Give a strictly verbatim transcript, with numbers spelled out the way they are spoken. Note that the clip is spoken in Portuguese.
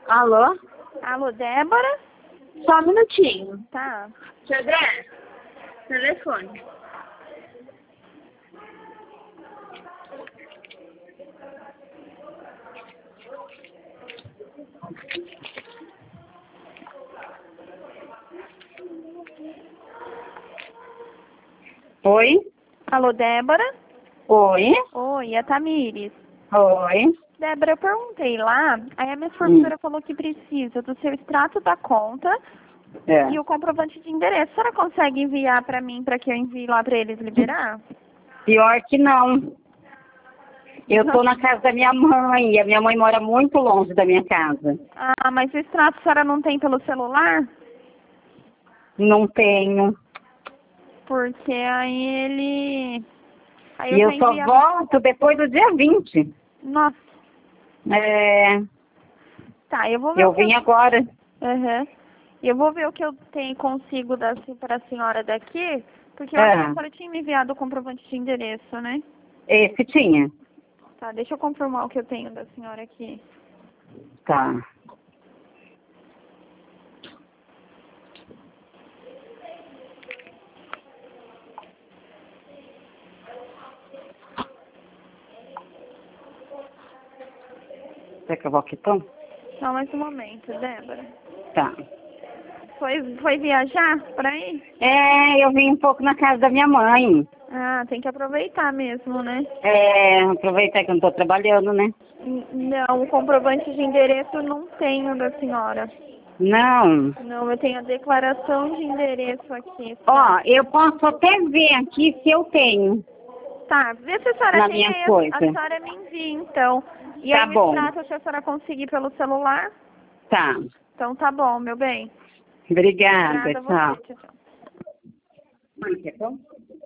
Alô? Alô, Débora? Só um minutinho. Tá. Xadré, telefone. Oi? Alô, Débora? Oi? Oi, é Tamires. Oi? Débora, eu perguntei lá, aí a minha fornecedora Hum. falou que precisa do seu extrato da conta É. e o comprovante de endereço. A senhora consegue enviar pra mim, pra que eu envie lá pra eles liberar? Pior que não. Eu tô na casa da minha mãe e a minha mãe mora muito longe da minha casa. Ah, mas o extrato a senhora não tem pelo celular? Não tenho. Porque aí ele... Aí E eu eu já só envio... volto depois do dia vinte. Nossa, É, tá, eu vou ver o eu que eu... vim agora. Uhum. Eu vou ver o que eu tenho consigo da, para a senhora daqui, porque eu acho que a É, senhora tinha me enviado o comprovante de endereço, né? esse tinha. Tá, deixa eu confirmar o que eu tenho da senhora aqui. Tá. Quer que eu vou aqui, então? Só mais um momento, Débora. Tá. Foi, foi viajar por aí? É, eu vim um pouco na casa da minha mãe. Ah, tem que aproveitar mesmo, né? É, aproveitar que eu não tô trabalhando, né? N- Não, o comprovante de endereço eu não tenho da senhora. Não. Não, eu tenho a declaração de endereço aqui. Só. Ó, eu posso até ver aqui se eu tenho Tá, vê se a senhora na tem minha aí, a, a coisa. senhora me envia, então. E Tá aí o bom. extrato, se a senhora conseguir pelo celular, Tá. então tá bom, meu bem. Obrigada, Obrigada a tchau. você, tchau, tchau. Mãe, quer pão?